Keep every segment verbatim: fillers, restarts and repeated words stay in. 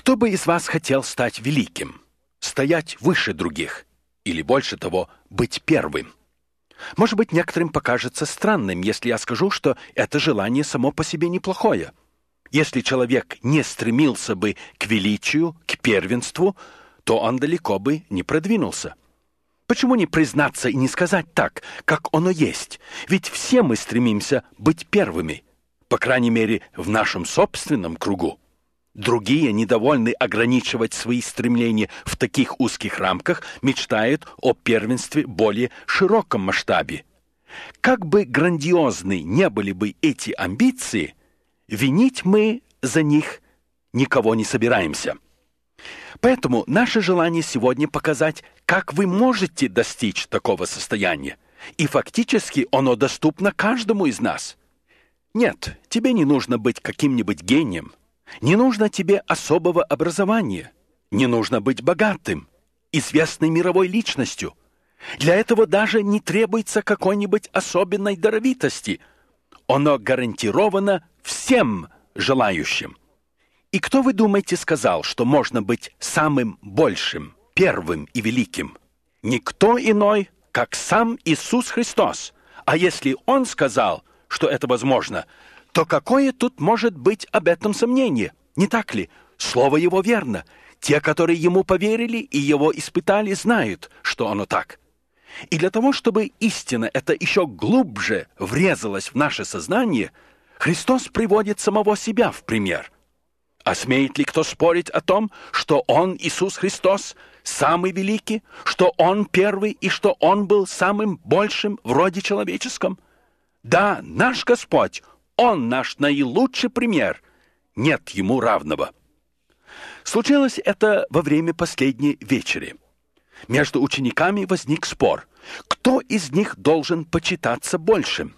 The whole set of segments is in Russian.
Кто бы из вас хотел стать великим, стоять выше других, или больше того, быть первым? Может быть, некоторым покажется странным, если я скажу, что это желание само по себе неплохое. Если человек не стремился бы к величию, к первенству, то он далеко бы не продвинулся. Почему не признаться и не сказать так, как оно есть? Ведь все мы стремимся быть первыми, по крайней мере, в нашем собственном кругу. Другие, недовольны ограничивать свои стремления в таких узких рамках, мечтают о первенстве более широком масштабе. Как бы грандиозны не были бы эти амбиции, винить мы за них никого не собираемся. Поэтому наше желание сегодня показать, как вы можете достичь такого состояния. И фактически оно доступно каждому из нас. Нет, тебе не нужно быть каким-нибудь гением. Не нужно тебе особого образования. Не нужно быть богатым, известной мировой личностью. Для этого даже не требуется какой-нибудь особенной даровитости. Оно гарантировано всем желающим. И кто, вы думаете, сказал, что можно быть самым большим, первым и великим? Никто иной, как сам Иисус Христос. А если Он сказал, что это возможно, то какое тут может быть об этом сомнение? Не так ли? Слово Его верно. Те, которые Ему поверили и Его испытали, знают, что оно так. И для того, чтобы истина эта еще глубже врезалась в наше сознание, Христос приводит самого себя в пример. А смеет ли кто спорить о том, что Он, Иисус Христос, самый великий, что Он первый и что Он был самым большим в роде человеческом? Да, наш Господь, Он наш наилучший пример, нет Ему равного. Случилось это во время последней вечери. Между учениками возник спор, кто из них должен почитаться большим.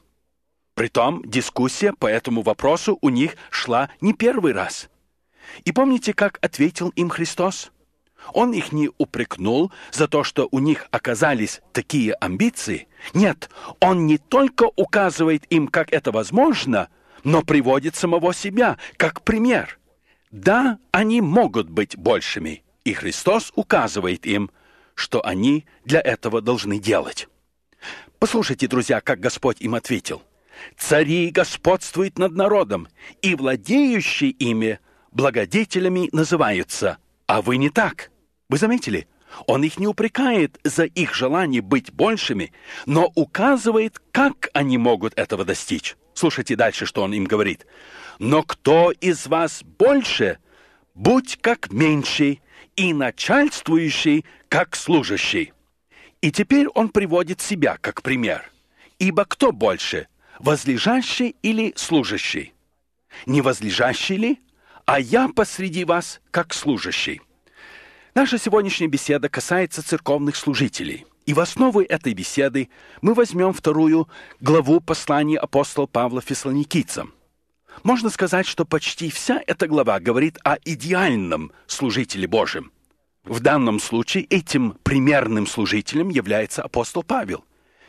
Притом дискуссия по этому вопросу у них шла не первый раз. И помните, как ответил им Христос? Он их не упрекнул за то, что у них оказались такие амбиции. Нет, Он не только указывает им, как это возможно, но приводит самого себя как пример. Да, они могут быть большими, и Христос указывает им, что они для этого должны делать. Послушайте, друзья, как Господь им ответил. «Цари господствуют над народом, и владеющие ими благодетелями называются, а вы не так». Вы заметили? Он их не упрекает за их желание быть большими, но указывает, как они могут этого достичь. Слушайте дальше, что он им говорит. «Но кто из вас больше, будь как меньший, и начальствующий, как служащий». И теперь он приводит себя как пример. «Ибо кто больше, возлежащий или служащий? Не возлежащий ли? А я посреди вас, как служащий». Наша сегодняшняя беседа касается церковных служителей. И в основу этой беседы мы возьмем вторую главу послания апостола Павла Фессалоникийцам. Можно сказать, что почти вся эта глава говорит о идеальном служителе Божьем. В данном случае этим примерным служителем является апостол Павел.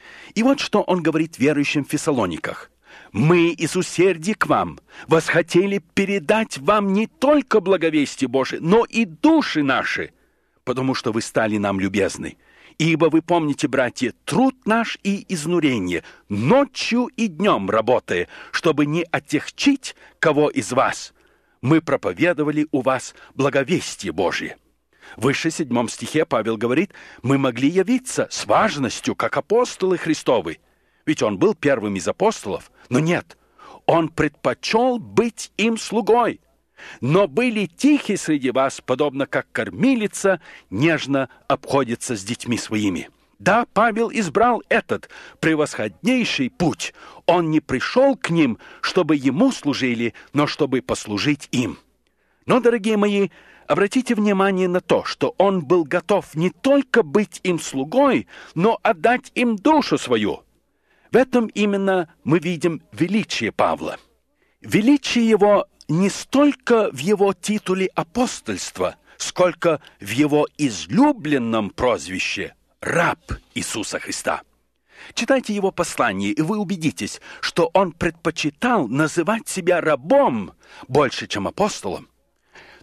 И вот что он говорит верующим в Фессалониках. «Мы из усердия к вам восхотели передать вам не только благовестие Божие, но и души наши, потому что вы стали нам любезны. Ибо вы помните, братья, труд наш и изнурение, ночью и днем работая, чтобы не отягчить кого из вас, мы проповедовали у вас благовестие Божие». Выше в седьмом стихе Павел говорит, мы могли явиться с важностью, как апостолы Христовы. Ведь он был первым из апостолов. Но нет, он предпочел быть им слугой. Но были тихи среди вас, подобно как кормилица нежно обходится с детьми своими. Да, Павел избрал этот превосходнейший путь. Он не пришел к ним, чтобы ему служили, но чтобы послужить им. Но, дорогие мои, обратите внимание на то, что он был готов не только быть им слугой, но отдать им душу свою. В этом именно мы видим величие Павла. Величие его не столько в его титуле апостольства, сколько в его излюбленном прозвище «раб Иисуса Христа». Читайте его послание, и вы убедитесь, что он предпочитал называть себя рабом больше, чем апостолом.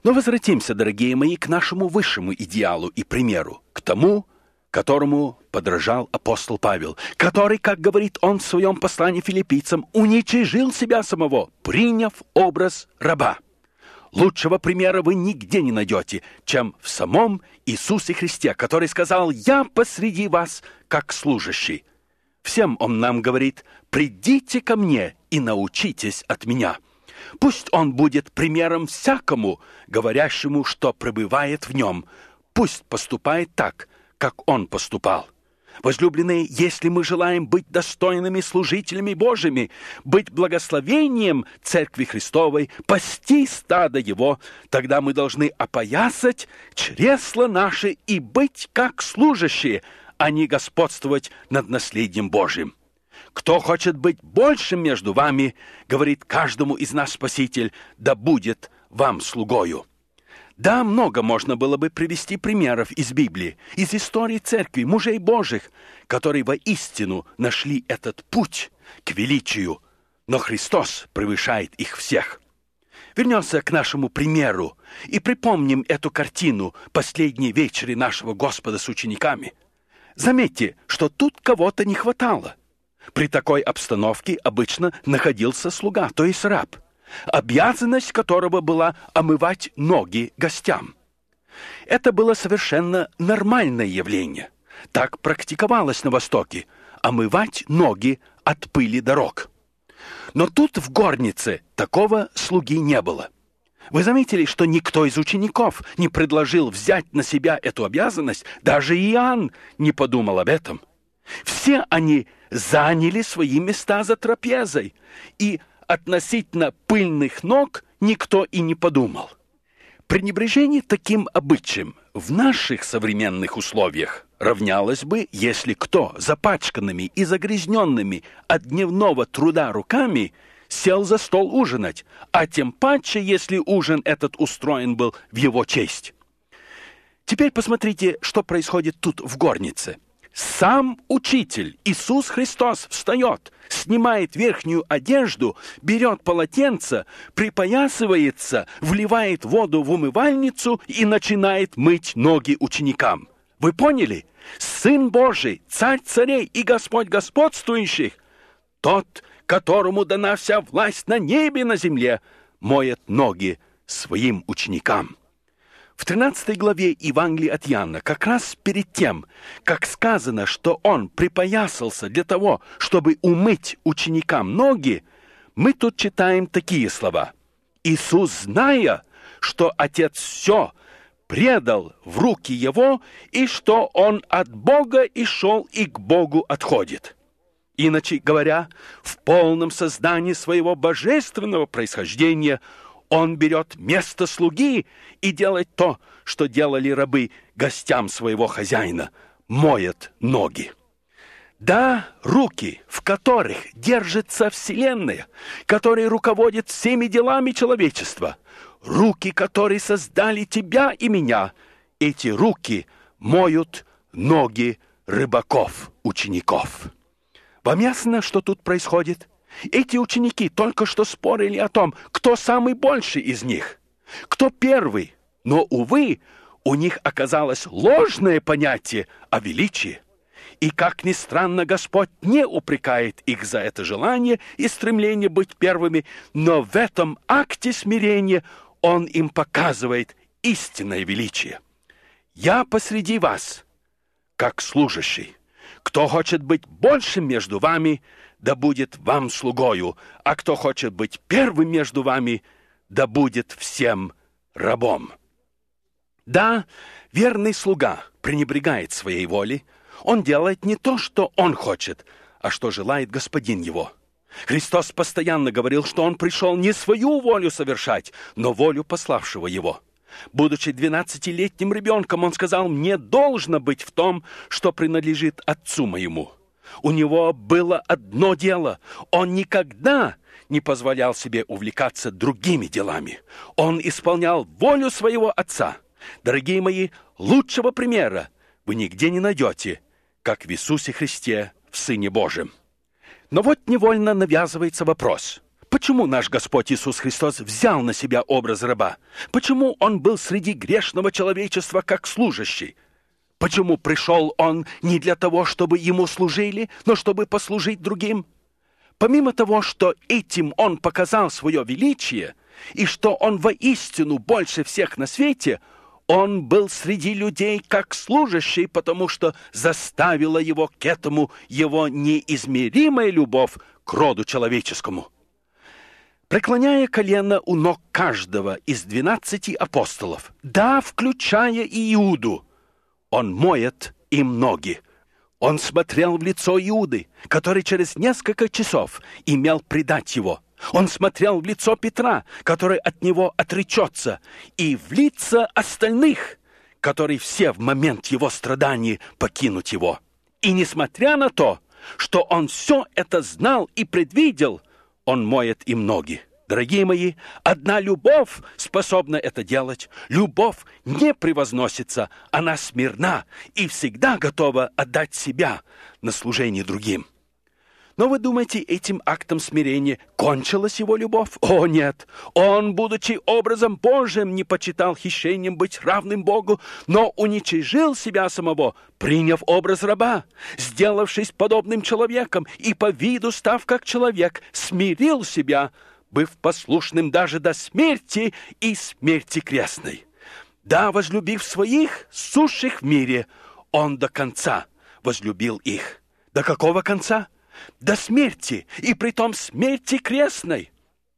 Но возвратимся, дорогие мои, к нашему высшему идеалу и примеру, к тому, которому подражал апостол Павел, который, как говорит он в своем послании филиппийцам, уничижил себя самого, приняв образ раба. Лучшего примера вы нигде не найдете, чем в самом Иисусе Христе, который сказал: «Я посреди вас, как служащий». Всем он нам говорит: «Придите ко мне и научитесь от меня». Пусть он будет примером всякому, говорящему, что пребывает в нем. Пусть поступает так, как он поступал. Возлюбленные, если мы желаем быть достойными служителями Божьими, быть благословением Церкви Христовой, пасти стадо Его, тогда мы должны опоясать чресла наши и быть как служащие, а не господствовать над наследием Божьим. Кто хочет быть большим между вами, говорит каждому из нас Спаситель, да будет вам слугою. Да, много можно было бы привести примеров из Библии, из истории Церкви, мужей Божьих, которые воистину нашли этот путь к величию, но Христос превышает их всех. Вернемся к нашему примеру и припомним эту картину последней вечери нашего Господа с учениками. Заметьте, что тут кого-то не хватало. При такой обстановке обычно находился слуга, то есть раб, обязанность которого была омывать ноги гостям. Это было совершенно нормальное явление. Так практиковалось на Востоке – омывать ноги от пыли дорог. Но тут в горнице такого слуги не было. Вы заметили, что никто из учеников не предложил взять на себя эту обязанность, даже Иоанн не подумал об этом. Все они заняли свои места за трапезой, и относительно пыльных ног никто и не подумал. Пренебрежение таким обычаем в наших современных условиях равнялось бы, если кто запачканными и загрязненными от дневного труда руками сел за стол ужинать, а тем паче, если ужин этот устроен был в его честь. Теперь посмотрите, что происходит тут в горнице. Сам Учитель, Иисус Христос, встает, снимает верхнюю одежду, берет полотенце, припоясывается, вливает воду в умывальницу и начинает мыть ноги ученикам. Вы поняли? Сын Божий, Царь царей и Господь господствующих, тот, которому дана вся власть на небе и на земле, моет ноги своим ученикам. В тринадцатой главе Евангелия от Иоанна, как раз перед тем, как сказано, что он припоясался для того, чтобы умыть ученикам ноги, мы тут читаем такие слова. «Иисус, зная, что Отец все предал в руки Его, и что Он от Бога и шел, и к Богу отходит». Иначе говоря, в полном создании своего божественного происхождения Он берет место слуги и делает то, что делали рабы гостям своего хозяина, моет ноги. Да, руки, в которых держится Вселенная, которые руководят всеми делами человечества, руки, которые создали тебя и меня, эти руки моют ноги рыбаков, учеников. Вам ясно, что тут происходит? Эти ученики только что спорили о том, кто самый больший из них, кто первый. Но, увы, у них оказалось ложное понятие о величии. И, как ни странно, Господь не упрекает их за это желание и стремление быть первыми, но в этом акте смирения Он им показывает истинное величие. «Я посреди вас, как служащий. Кто хочет быть большим между вами, да будет вам слугою, а кто хочет быть первым между вами, да будет всем рабом». Да, верный слуга пренебрегает своей волей. Он делает не то, что он хочет, а что желает господин его. Христос постоянно говорил, что он пришел не свою волю совершать, но волю пославшего его. Будучи двенадцатилетним ребенком, он сказал: «Мне должно быть в том, что принадлежит отцу моему». У него было одно дело. Он никогда не позволял себе увлекаться другими делами. Он исполнял волю своего отца. Дорогие мои, лучшего примера вы нигде не найдете, как в Иисусе Христе, в Сыне Божьем. Но вот невольно навязывается вопрос: Почему наш Господь Иисус Христос взял на себя образ раба? Почему Он был среди грешного человечества как служащий? Почему пришел Он не для того, чтобы Ему служили, но чтобы послужить другим? Помимо того, что этим Он показал свое величие, и что Он воистину больше всех на свете, Он был среди людей как служащий, потому что заставила Его к этому Его неизмеримая любовь к роду человеческому. Преклоняя колено у ног каждого из двенадцати апостолов, да, включая и Иуду, Он моет им ноги. Он смотрел в лицо Иуды, который через несколько часов имел предать его. Он смотрел в лицо Петра, который от него отречется, и в лица остальных, которые все в момент его страданий покинут его. И несмотря на то, что он все это знал и предвидел, он моет им ноги. Дорогие мои, одна любовь способна это делать. Любовь не превозносится, она смирна и всегда готова отдать себя на служение другим. Но вы думаете, этим актом смирения кончилась его любовь? О, нет! Он, будучи образом Божиим, не почитал хищением быть равным Богу, но уничижил себя самого, приняв образ раба, сделавшись подобным человеком и по виду став как человек, смирил себя, быв послушным даже до смерти и смерти крестной. Да, возлюбив своих, сущих в мире, Он до конца возлюбил их. До какого конца? До смерти, и притом смерти крестной.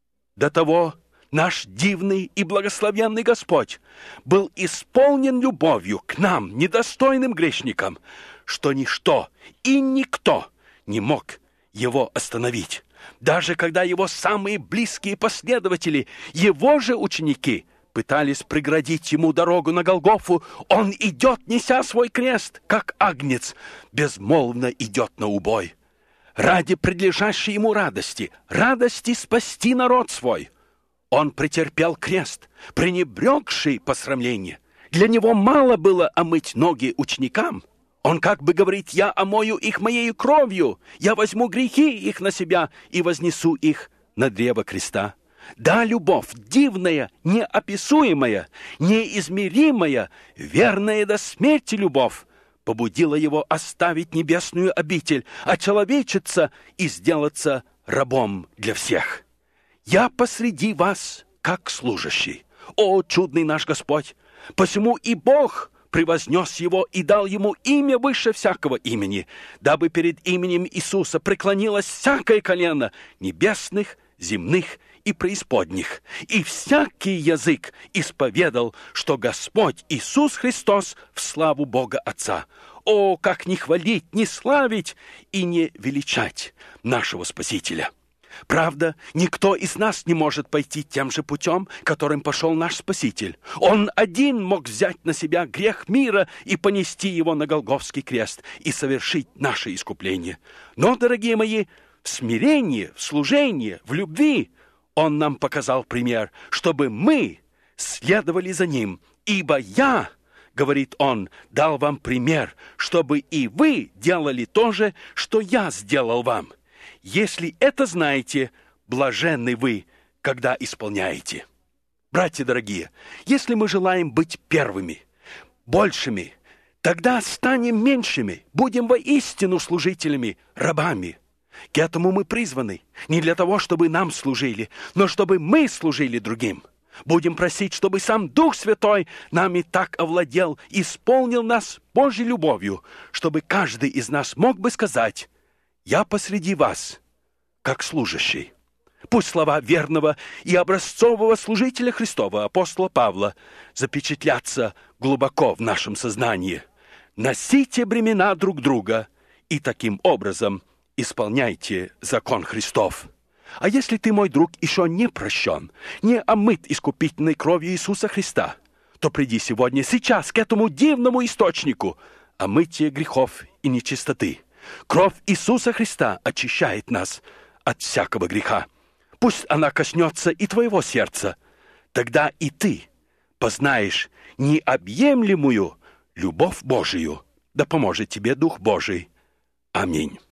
До того наш дивный и благословенный Господь был исполнен любовью к нам, недостойным грешникам, что ничто и никто не мог Его остановить. Даже когда Его самые близкие последователи, Его же ученики, пытались преградить Ему дорогу на Голгофу, Он идет, неся свой крест, как агнец, безмолвно идет на убой. Ради предлежащей Ему радости, радости спасти народ свой, Он претерпел крест, пренебрегший посрамление. Для Него мало было омыть ноги ученикам. Он как бы говорит: «Я омою их моею кровью, я возьму грехи их на себя и вознесу их на древо креста». Да, любовь дивная, неописуемая, неизмеримая, верная до смерти любовь побудила Его оставить небесную обитель, очеловечиться и сделаться рабом для всех. «Я посреди вас, как служащий». О, чудный наш Господь! Посему и Бог превознес Его и дал Ему имя выше всякого имени, дабы перед именем Иисуса преклонилось всякое колено небесных, земных и преисподних, и всякий язык исповедал, что Господь Иисус Христос в славу Бога Отца. О, как не хвалить, не славить и не величать нашего Спасителя! Правда, никто из нас не может пойти тем же путем, которым пошел наш Спаситель. Он один мог взять на себя грех мира и понести его на Голгофский крест и совершить наше искупление. Но, дорогие мои, в смирении, в служении, в любви Он нам показал пример, чтобы мы следовали за Ним. «Ибо я, — говорит Он, — дал вам пример, чтобы и вы делали то же, что я сделал вам. Если это знаете, блаженны вы, когда исполняете». Братья дорогие, если мы желаем быть первыми, большими, тогда станем меньшими, будем воистину служителями, рабами. К этому мы призваны, не для того, чтобы нам служили, но чтобы мы служили другим. Будем просить, чтобы сам Дух Святой нами так овладел, исполнил нас Божьей любовью, чтобы каждый из нас мог бы сказать: «Я посреди вас, как служащий». Пусть слова верного и образцового служителя Христова, апостола Павла, запечатлятся глубоко в нашем сознании. Носите бремена друг друга и таким образом исполняйте закон Христов. А если ты, мой друг, еще не прощен, не омыт искупительной кровью Иисуса Христа, то приди сегодня, сейчас, к этому дивному источнику омытия грехов и нечистоты. Кровь Иисуса Христа очищает нас от всякого греха. Пусть она коснется и твоего сердца. Тогда и ты познаешь необъемлемую любовь Божию. Да поможет тебе Дух Божий. Аминь.